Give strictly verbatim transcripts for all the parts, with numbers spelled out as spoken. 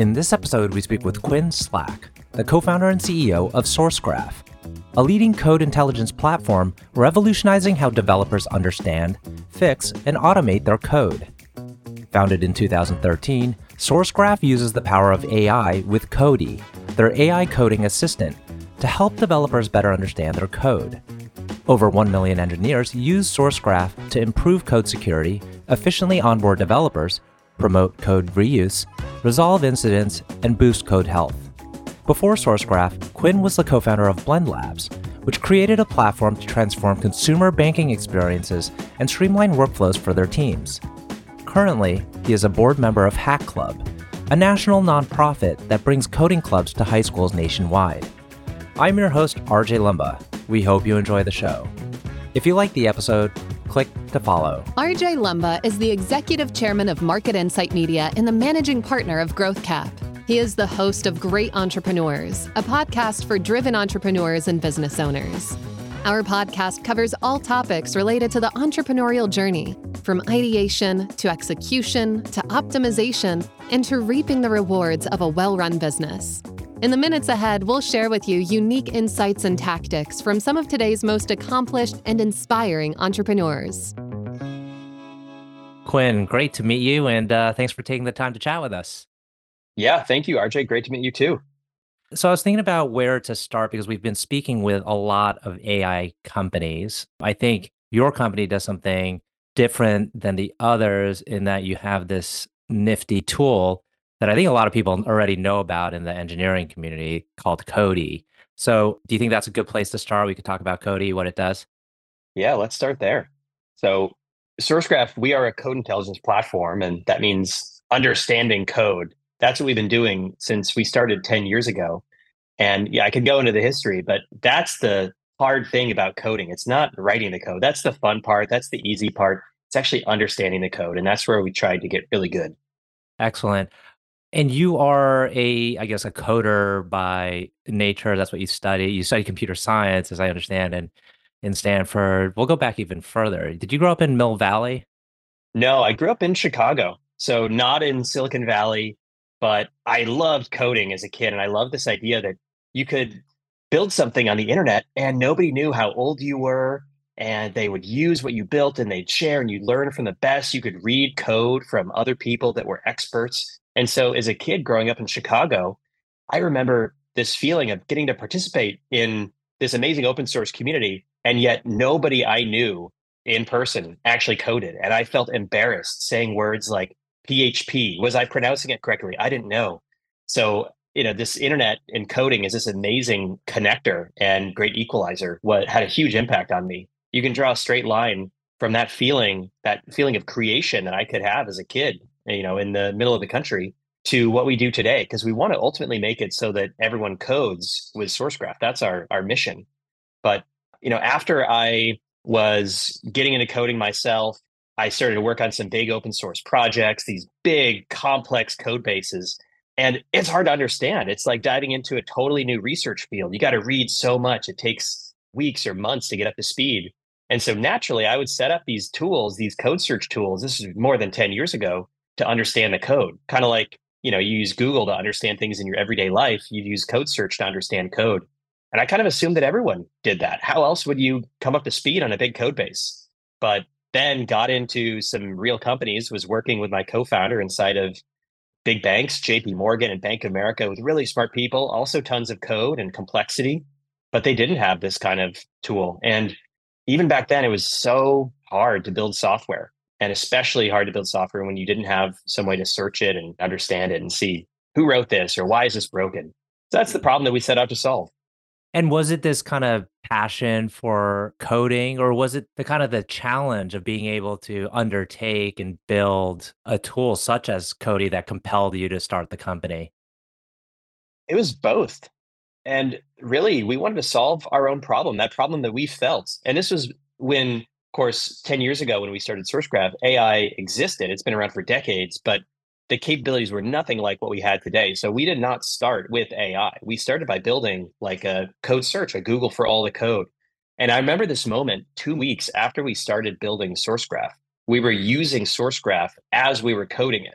In this episode, we speak with Quinn Slack, the co-founder and C E O of SourceGraph, a leading code intelligence platform revolutionizing how developers understand, fix, and automate their code. Founded in two thousand thirteen, SourceGraph uses the power of A I with Cody, their A I coding assistant, to help developers better understand their code. Over one million engineers use SourceGraph to improve code security, efficiently onboard developers, promote code reuse, resolve incidents, and boost code health. Before SourceGraph, Quinn was the co-founder of Blend Labs, which created a platform to transform consumer banking experiences and streamline workflows for their teams. Currently, he is a board member of Hack Club, a national nonprofit that brings coding clubs to high schools nationwide. I'm your host, R J Lumba. We hope you enjoy the show. If you like the episode, click to follow. R J Lumba is the executive chairman of Market Insight Media and the managing partner of GrowthCap. He is the host of Great Entrepreneurs, a podcast for driven entrepreneurs and business owners. Our podcast covers all topics related to the entrepreneurial journey, from ideation to execution to optimization and to reaping the rewards of a well-run business. In the minutes ahead, we'll share with you unique insights and tactics from some of today's most accomplished and inspiring entrepreneurs. Quinn, great to meet you, and uh, thanks for taking the time to chat with us. Yeah, thank you, R J. Great to meet you too. So I was thinking about where to start because we've been speaking with a lot of A I companies. I think your company does something different than the others in that you have this nifty tool that I think a lot of people already know about in the engineering community called Cody. So do you think that's a good place to start? We could talk about Cody, what it does. Yeah, let's start there. So SourceGraph, we are a code intelligence platform, and that means understanding code. That's what we've been doing since we started ten years ago. And yeah, I could go into the history, but that's the hard thing about coding. It's not writing the code. That's the fun part. That's the easy part. It's actually understanding the code. And that's where we tried to get really good. Excellent. And you are a, I guess, a coder by nature. That's what you study. You study computer science, as I understand, and in Stanford. We'll go back even further. Did you grow up in Mill Valley? No, I grew up in Chicago. So not in Silicon Valley, but I loved coding as a kid. And I loved this idea that you could build something on the internet and nobody knew how old you were. And they would use what you built and they'd share and you'd learn from the best. You could read code from other people that were experts. And so as a kid growing up in Chicago, I remember this feeling of getting to participate in this amazing open source community. And yet nobody I knew in person actually coded. And I felt embarrassed saying words like P H P. Was I pronouncing it correctly? I didn't know. So, you know, this internet and coding is this amazing connector and great equalizer. What had a huge impact on me. You can draw a straight line from that feeling, that feeling of creation that I could have as a kid, you know, in the middle of the country to what we do today, because we want to ultimately make it so that everyone codes with SourceGraph. That's our, our mission. But, you know, after I was getting into coding myself, I started to work on some big open source projects, these big complex code bases. And it's hard to understand. It's like diving into a totally new research field. You got to read so much. It takes weeks or months to get up to speed. And so naturally, I would set up these tools, these code search tools. This is more than ten years ago to understand the code. Kind of like, you know, you use Google to understand things in your everyday life. You use code search to understand code. And I kind of assumed that everyone did that. How else would you come up to speed on a big code base? But then got into some real companies, was working with my co-founder inside of big banks, J P Morgan and Bank of America, with really smart people, also tons of code and complexity, but they didn't have this kind of tool. And even back then, it was so hard to build software, and especially hard to build software when you didn't have some way to search it and understand it and see who wrote this or why is this broken. So that's the problem that we set out to solve. And was it this kind of passion for coding, or was it the kind of the challenge of being able to undertake and build a tool such as Cody that compelled you to start the company? It was both. And really, we wanted to solve our own problem, that problem that we felt. And this was when, of course, ten years ago when we started SourceGraph, A I existed. It's been around for decades, but the capabilities were nothing like what we had today. So we did not start with A I. We started by building like a code search, a Google for all the code. And I remember this moment two weeks after we started building SourceGraph. We were using SourceGraph as we were coding it.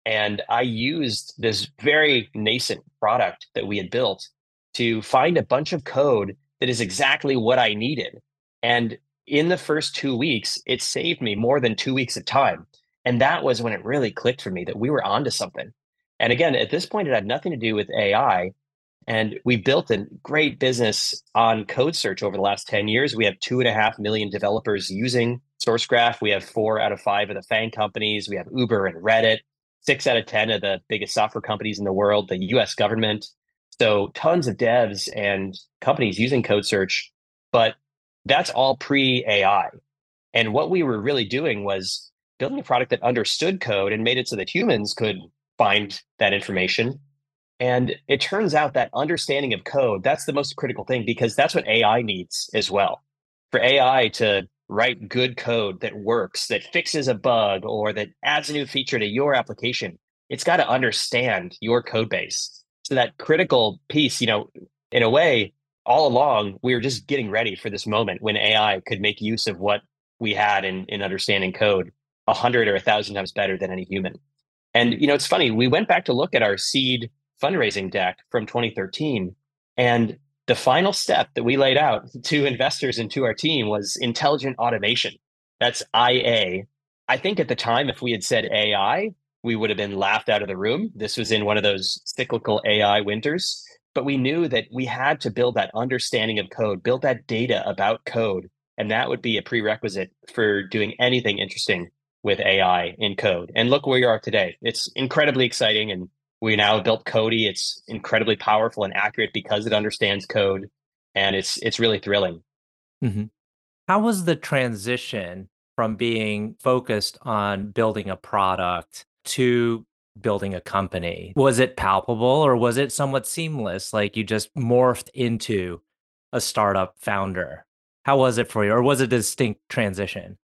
And I used this very nascent product that we had built to find a bunch of code that is exactly what I needed. And in the first two weeks, it saved me more than two weeks of time. And that was when it really clicked for me that we were onto something. And again, at this point, it had nothing to do with A I. And we built a great business on code search over the last ten years. We have two and a half million developers using SourceGraph. We have four out of five of the FANG companies. We have Uber and Reddit, six out of ten of the biggest software companies in the world, the U S government. So tons of devs and companies using code search, but that's all pre A I. And what we were really doing was building a product that understood code and made it so that humans could find that information. And it turns out that understanding of code, that's the most critical thing because that's what A I needs as well. For A I to write good code that works, that fixes a bug, or that adds a new feature to your application, it's got to understand your code base. So that critical piece, you know, in a way, all along, we were just getting ready for this moment when A I could make use of what we had in, in understanding code a hundred or a thousand times better than any human. And you know, it's funny, we went back to look at our seed fundraising deck from twenty thirteen. And the final step that we laid out to investors and to our team was intelligent automation. That's I A. I think at the time, if we had said A I, we would have been laughed out of the room. This was in one of those cyclical A I winters. But we knew that we had to build that understanding of code, build that data about code. And that would be a prerequisite for doing anything interesting with A I in code. And look where we are today. It's incredibly exciting. And we now have built Cody. It's incredibly powerful and accurate because it understands code. And it's it's really thrilling. hmm How was the transition from being focused on building a product to building a company? Was it palpable or was it somewhat seamless? Like you just morphed into a startup founder? How was it for you? Or was it a distinct transition?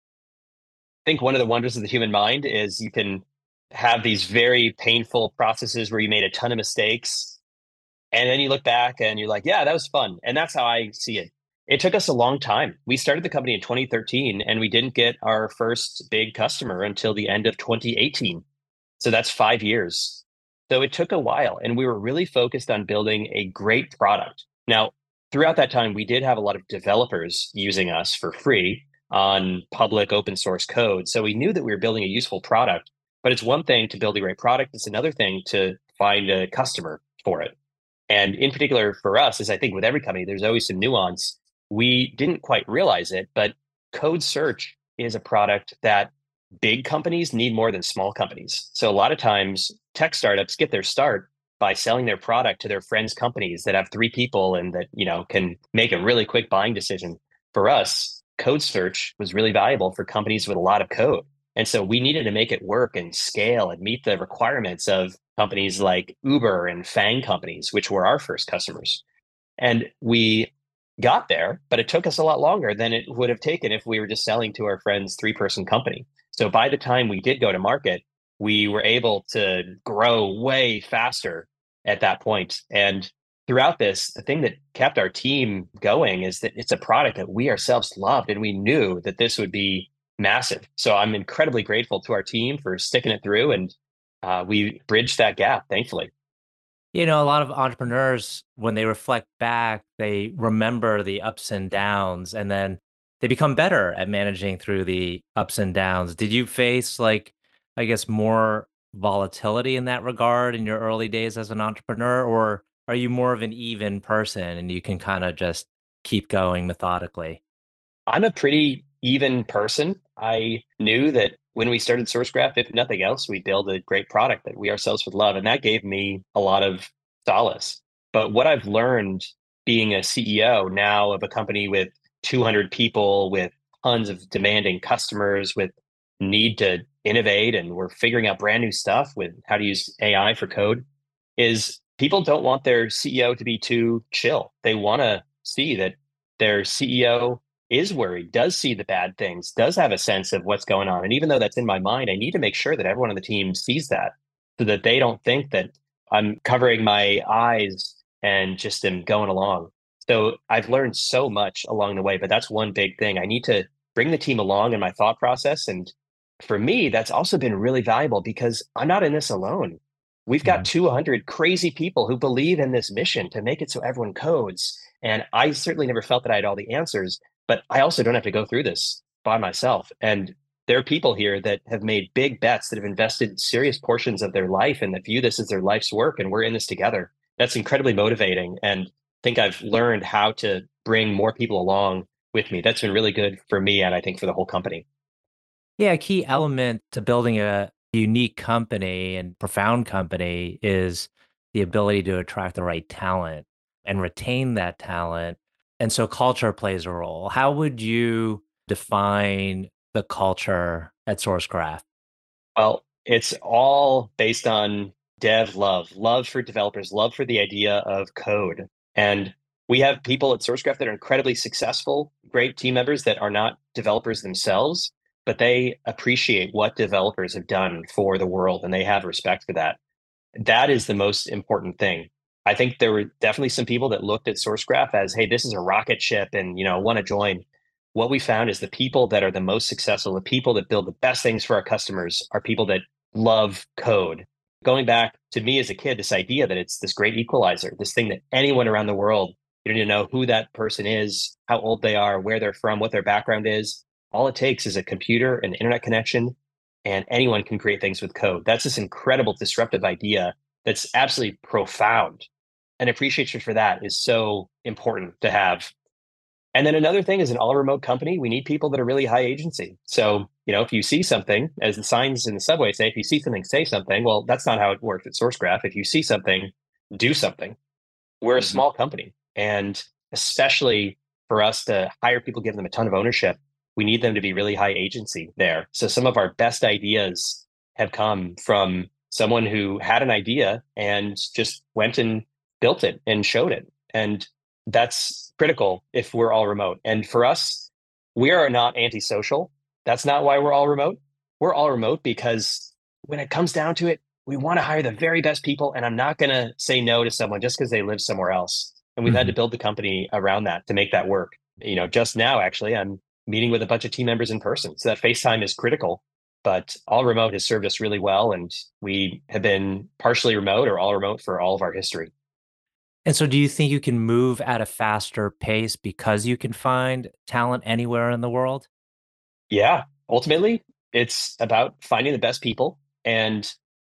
I think one of the wonders of the human mind is you can have these very painful processes where you made a ton of mistakes. And then you look back and you're like, yeah, that was fun. And that's how I see it. It took us a long time. We started the company in twenty thirteen and we didn't get our first big customer until the end of twenty eighteen. So that's five years. So it took a while and we were really focused on building a great product. Now, throughout that time, we did have a lot of developers using us for free on public open source code. So we knew that we were building a useful product, but it's one thing to build a great product. It's another thing to find a customer for it. And in particular for us, as I think with every company, there's always some nuance. We didn't quite realize it, but code search is a product that big companies need more than small companies. So a lot of times tech startups get their start by selling their product to their friends' companies that have three people and that, you know, can make a really quick buying decision. For us, code search was really valuable for companies with a lot of code. And so we needed to make it work and scale and meet the requirements of companies like Uber and FANG companies, which were our first customers. And we got there, but it took us a lot longer than it would have taken if we were just selling to our friend's three person company. So by the time we did go to market, we were able to grow way faster at that point. And throughout this, the thing that kept our team going is that it's a product that we ourselves loved and we knew that this would be massive. So I'm incredibly grateful to our team for sticking it through and uh, we bridged that gap, thankfully. You know, a lot of entrepreneurs, when they reflect back, they remember the ups and downs, and then they become better at managing through the ups and downs. Did you face, like, I guess, more volatility in that regard in your early days as an entrepreneur, or are you more of an even person and you can kind of just keep going methodically? I'm a pretty even person. I knew that when we started SourceGraph, if nothing else, we build a great product that we ourselves would love. And that gave me a lot of solace. But what I've learned being a C E O now of a company with two hundred people, with tons of demanding customers, with need to innovate, and we're figuring out brand new stuff with how to use A I for code, is people don't want their C E O to be too chill. They want to see that their C E O is worried, does see the bad things, does have a sense of what's going on. And even though that's in my mind, I need to make sure that everyone on the team sees that so that they don't think that I'm covering my eyes and just am going along. So I've learned so much along the way, but that's one big thing. I need to bring the team along in my thought process and For me, that's also been really valuable because I'm not in this alone. We've got Mhm. two hundred crazy people who believe in this mission to make it so everyone codes. And I certainly never felt that I had all the answers, but I also don't have to go through this by myself. And there are people here that have made big bets, that have invested serious portions of their life and that view this as their life's work. And we're in this together. That's incredibly motivating. And I think I've learned how to bring more people along with me. That's been really good for me and I think for the whole company. Yeah, a key element to building a unique company and profound company is the ability to attract the right talent and retain that talent. And so culture plays a role. How would you define the culture at SourceGraph? Well, it's all based on dev love, love for developers, love for the idea of code. And we have people at SourceGraph that are incredibly successful, great team members that are not developers themselves, but they appreciate what developers have done for the world and they have respect for that. That is the most important thing. I think there were definitely some people that looked at SourceGraph as, hey, this is a rocket ship and you know, want to join. What we found is the people that are the most successful, the people that build the best things for our customers are people that love code. Going back to me as a kid, this idea that it's this great equalizer, this thing that anyone around the world, you don't need to know who that person is, how old they are, where they're from, what their background is. All it takes is a computer, an internet connection, and anyone can create things with code. That's this incredible disruptive idea that's absolutely profound. And appreciation for that is so important to have. And then another thing is an all remote company, we need people that are really high agency. So, you know, if you see something, as the signs in the subway say, if you see something, say something. Well, that's not how it works at SourceGraph. If you see something, do something. We're a Mhm. small company. And especially for us to hire people, give them a ton of ownership, we need them to be really high agency there. So some of our best ideas have come from someone who had an idea and just went and built it and showed it. And that's critical if we're all remote. And for us, we are not antisocial. That's not why we're all remote. We're all remote because when it comes down to it, we want to hire the very best people. And I'm not going to say no to someone just because they live somewhere else. And we've had to Mhm. build the company around that to make that work. You know, just now, actually, I'm meeting with a bunch of team members in person. So that FaceTime is critical, but all remote has served us really well. And we have been partially remote or all remote for all of our history. And so do you think you can move at a faster pace because you can find talent anywhere in the world? Yeah, ultimately, it's about finding the best people and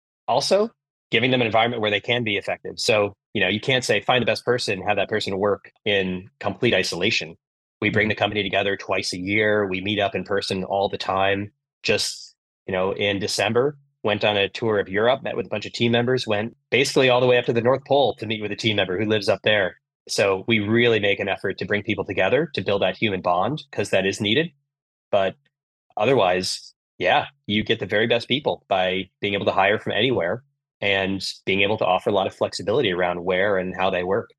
also giving them an environment where they can be effective. So, you know, you can't say find the best person, have that person work in complete isolation. We bring Mhm. the company together twice a year. We meet up in person all the time. Just, you know, in December, went on a tour of Europe, met with a bunch of team members, went basically all the way up to the North Pole to meet with a team member who lives up there. So we really make an effort to bring people together to build that human bond because that is needed. But otherwise, yeah, you get the very best people by being able to hire from anywhere and being able to offer a lot of flexibility around where and how they work.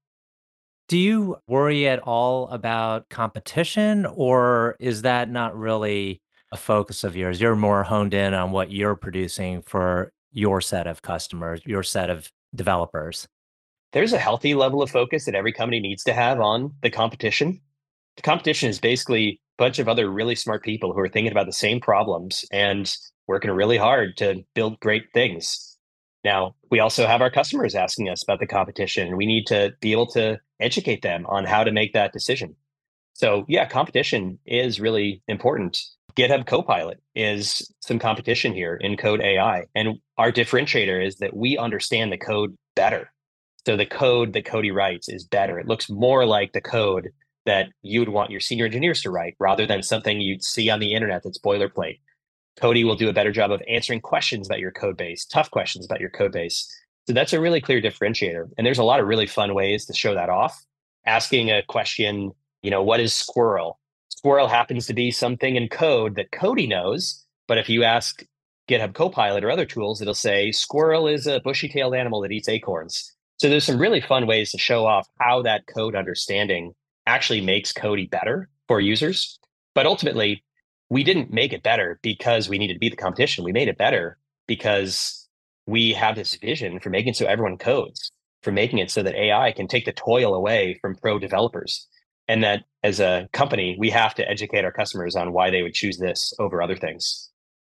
Do you worry at all about competition, or is that not really a focus of yours? You're more honed in on what you're producing for your set of customers, your set of developers. There's a healthy level of focus that every company needs to have on the competition. The competition is basically a bunch of other really smart people who are thinking about the same problems and working really hard to build great things. Now, we also have our customers asking us about the competition. We need to be able to educate them on how to make that decision. So, yeah, competition is really important. GitHub Copilot is some competition here in Code A I. And our differentiator is that we understand the code better. So the code that Cody writes is better. It looks more like the code that you would want your senior engineers to write rather than something you'd see on the internet that's boilerplate. Cody will do a better job of answering questions about your code base, tough questions about your code base. So that's a really clear differentiator. And there's a lot of really fun ways to show that off. Asking a question, you know, what is squirrel? Squirrel happens to be something in code that Cody knows. But if you ask GitHub Copilot or other tools, it'll say squirrel is a bushy tailed animal that eats acorns. So there's some really fun ways to show off how that code understanding actually makes Cody better for users. But ultimately, we didn't make it better because we needed to beat the competition. We made it better because we have this vision for making it so everyone codes, for making it so that A I can take the toil away from pro developers. And that as a company, we have to educate our customers on why they would choose this over other things.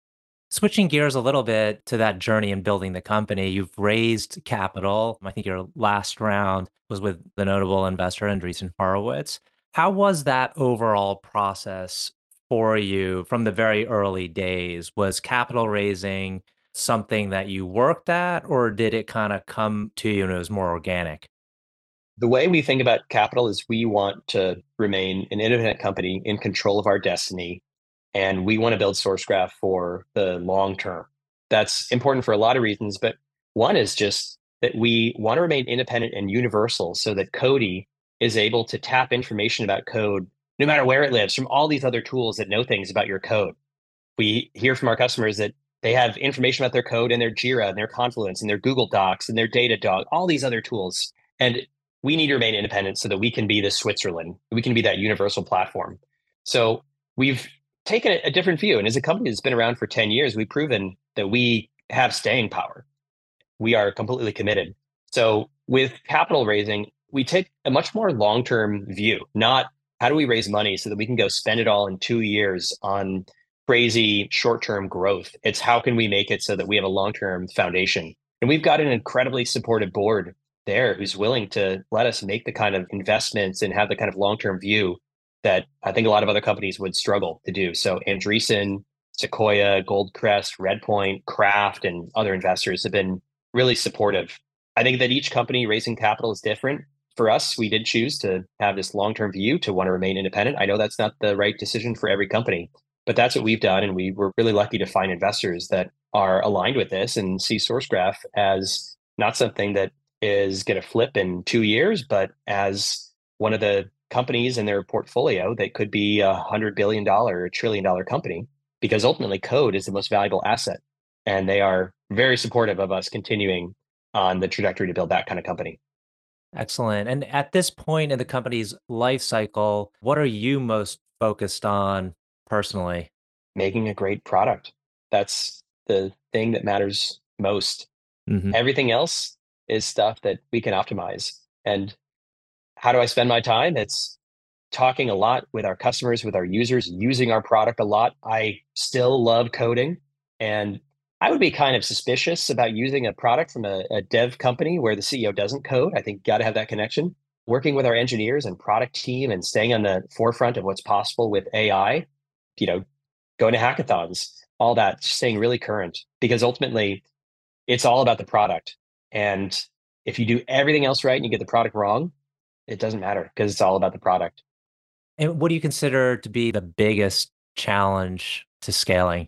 Switching gears a little bit to that journey in building the company, you've raised capital. I think your last round was with the notable investor Andreessen Horowitz. How was that overall process for you from the very early days? Was capital raising something that you worked at, or did it kind of come to you and it was more organic? The way we think about capital is we want to remain an independent company in control of our destiny, and we want to build SourceGraph for the long term. That's important for a lot of reasons, but one is just that we want to remain independent and universal so that Cody is able to tap information about code no matter where it lives from all these other tools that know things about your code. We hear from our customers that they have information about their code in their Jira and their Confluence and their Google Docs and their Datadog, all these other tools. And we need to remain independent so that we can be the Switzerland. We can be that universal platform. So we've taken a, a different view. And as a company that's been around for ten years, we've proven that we have staying power. We are completely committed. So with capital raising, we take a much more long-term view, not how do we raise money so that we can go spend it all in two years on crazy short-term growth. It's how can we make it so that we have a long-term foundation. And we've got an incredibly supportive board there who's willing to let us make the kind of investments and have the kind of long-term view that I think a lot of other companies would struggle to do. So Andreessen, Sequoia, Goldcrest, Redpoint, Kraft, and other investors have been really supportive. I think that each company raising capital is different. For us, we did choose to have this long-term view to want to remain independent. I know that's not the right decision for every company, but that's what we've done. And we were really lucky to find investors that are aligned with this and see SourceGraph as not something that is going to flip in two years, but as one of the companies in their portfolio that could be a hundred billion dollar, a trillion dollar company, because ultimately code is the most valuable asset. And they are very supportive of us continuing on the trajectory to build that kind of company. Excellent. And at this point in the company's life cycle, what are you most focused on personally? Making a great product. That's the thing that matters most. Hmm. Everything else is stuff that we can optimize. And how do I spend my time? It's talking a lot with our customers, with our users, using our product a lot. I still love coding. And I would be kind of suspicious about using a product from a, a dev company where the C E O doesn't code. I think you got to have that connection. Working with our engineers and product team and staying on the forefront of what's possible with A I, you know, going to hackathons, all that, staying really current because ultimately it's all about the product. And if you do everything else right and you get the product wrong, it doesn't matter because it's all about the product. And what do you consider to be the biggest challenge to scaling?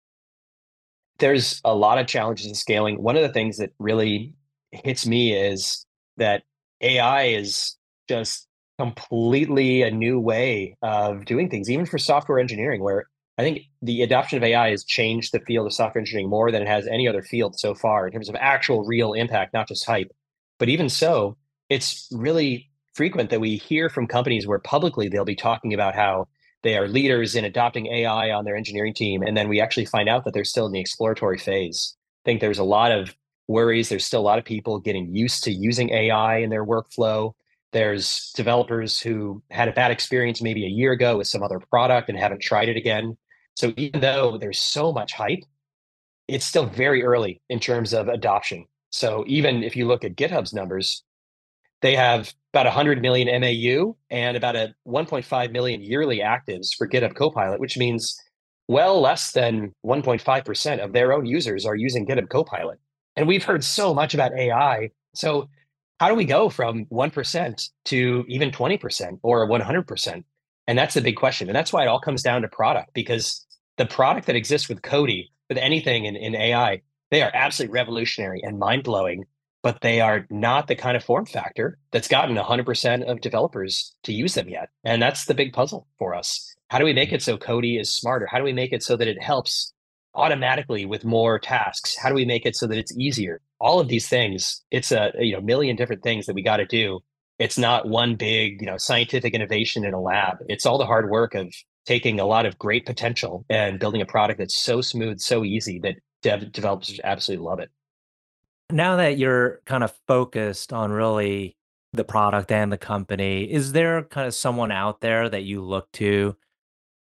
There's a lot of challenges in scaling. One of the things that really hits me is that A I is just completely a new way of doing things, even for software engineering, where I think the adoption of A I has changed the field of software engineering more than it has any other field so far in terms of actual real impact, not just hype. But even so, it's really frequent that we hear from companies where publicly they'll be talking about how they are leaders in adopting A I on their engineering team. And then we actually find out that they're still in the exploratory phase. I think there's a lot of worries. There's still a lot of people getting used to using A I in their workflow. There's developers who had a bad experience maybe a year ago with some other product and haven't tried it again. So even though there's so much hype, it's still very early in terms of adoption. So even if you look at GitHub's numbers, they have about one hundred million M A U and about a one point five million yearly actives for GitHub Copilot, which means well less than one point five percent of their own users are using GitHub Copilot. And we've heard so much about A I. So how do we go from one percent to even twenty percent or one hundred percent? And that's the big question. And that's why it all comes down to product, because the product that exists with Cody, with anything in, in A I, they are absolutely revolutionary and mind blowing, but they are not the kind of form factor that's gotten one hundred percent of developers to use them yet. And that's the big puzzle for us. How do we make it so Cody is smarter? How do we make it so that it helps automatically with more tasks? How do we make it so that it's easier? All of these things, it's a you know million different things that we got to do. It's not one big, you know, scientific innovation in a lab. It's all the hard work of taking a lot of great potential and building a product that's so smooth, so easy that dev developers absolutely love it. Now that you're kind of focused on really the product and the company, is there kind of someone out there that you look to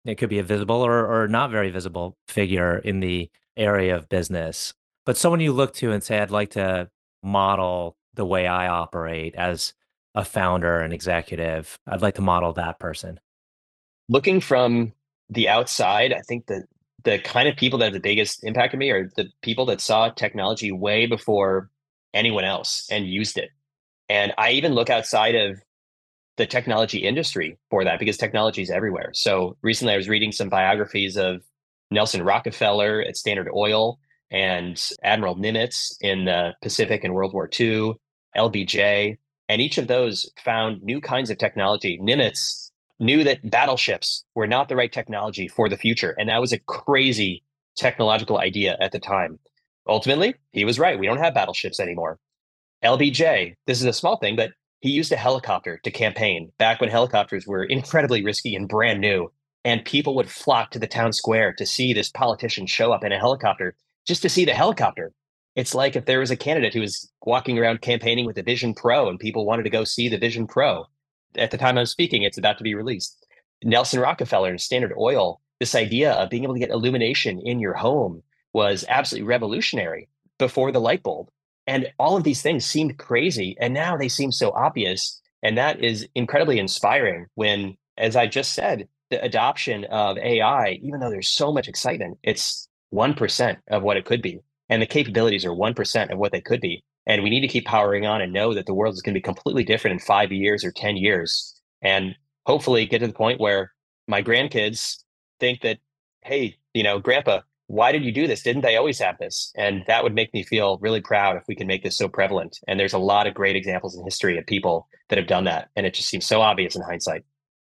It could be a visible or, or not very visible figure in the area of business, but someone you look to and say, I'd like to model the way I operate as a founder and executive. I'd like to model that person. Looking from the outside, I think that the kind of people that have the biggest impact on me are the people that saw technology way before anyone else and used it. And I even look outside of the technology industry for that because technology is everywhere. So recently I was reading some biographies of Nelson Rockefeller at Standard Oil and Admiral Nimitz in the Pacific in World War Two, L B J, and each of those found new kinds of technology. Nimitz knew that battleships were not the right technology for the future. And that was a crazy technological idea at the time. Ultimately, he was right. We don't have battleships anymore. L B J, this is a small thing, but he used a helicopter to campaign back when helicopters were incredibly risky and brand new. And people would flock to the town square to see this politician show up in a helicopter just to see the helicopter. It's like if there was a candidate who was walking around campaigning with the Vision Pro and people wanted to go see the Vision Pro. At the time I'm speaking, it's about to be released. Nelson Rockefeller and Standard Oil, this idea of being able to get illumination in your home was absolutely revolutionary before the light bulb. And all of these things seemed crazy, and now they seem so obvious. And that is incredibly inspiring when, as I just said, the adoption of A I, even though there's so much excitement, it's one percent of what it could be. And the capabilities are one percent of what they could be. And we need to keep powering on and know that the world is going to be completely different in five years or ten years. And hopefully get to the point where my grandkids think that, hey, you know, Grandpa, why did you do this? Didn't they always have this? And that would make me feel really proud if we can make this so prevalent. And there's a lot of great examples in history of people that have done that. And it just seems so obvious in hindsight.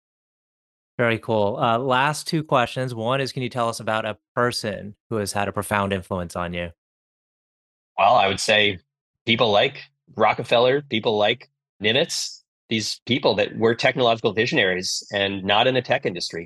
Very cool. Uh, last two questions. One is, can you tell us about a person who has had a profound influence on you? Well, I would say people like Rockefeller, people like Nimitz, these people that were technological visionaries and not in the tech industry.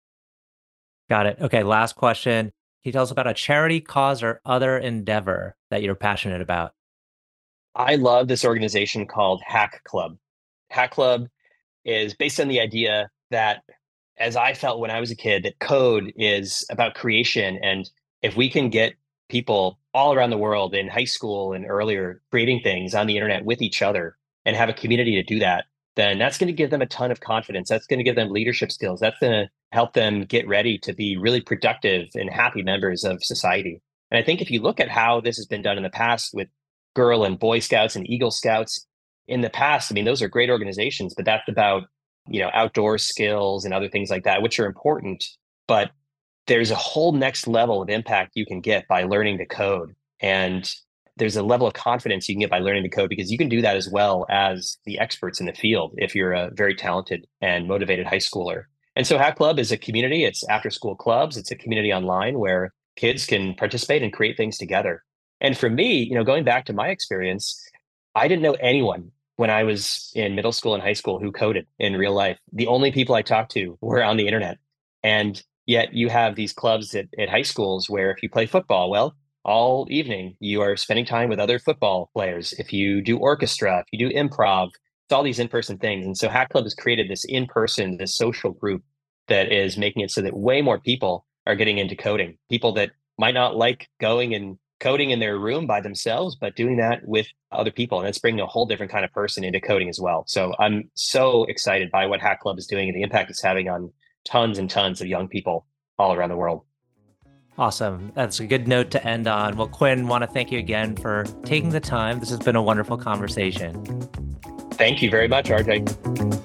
Got it. Okay, last question. Can you tell us about a charity, cause, or other endeavor that you're passionate about? I love this organization called Hack Club. Hack Club is based on the idea that, as I felt when I was a kid, that code is about creation. And if we can get people all around the world in high school and earlier creating things on the internet with each other and have a community to do that, then that's going to give them a ton of confidence. That's going to give them leadership skills. That's going to help them get ready to be really productive and happy members of society. And I think if you look at how this has been done in the past with Girl and Boy Scouts and Eagle Scouts in the past, I mean, those are great organizations, but that's about, you know, outdoor skills and other things like that, which are important. But there's a whole next level of impact you can get by learning to code. And there's a level of confidence you can get by learning to code because you can do that as well as the experts in the field if you're a very talented and motivated high schooler. And so Hack Club is a community. It's after school clubs. It's a community online where kids can participate and create things together. And for me, you know, going back to my experience, I didn't know anyone when I was in middle school and high school who coded in real life. The only people I talked to were on the internet. And yet you have these clubs at, at high schools where if you play football, well, all evening you are spending time with other football players. If you do orchestra, if you do improv, it's all these in-person things. And so Hack Club has created this in-person, this social group that is making it so that way more people are getting into coding. People that might not like going and coding in their room by themselves, but doing that with other people. And it's bringing a whole different kind of person into coding as well. So I'm so excited by what Hack Club is doing and the impact it's having on tons and tons of young people all around the world. Awesome. That's a good note to end on. Well, Quinn, want to thank you again for taking the time. This has been a wonderful conversation. Thank you very much, R J.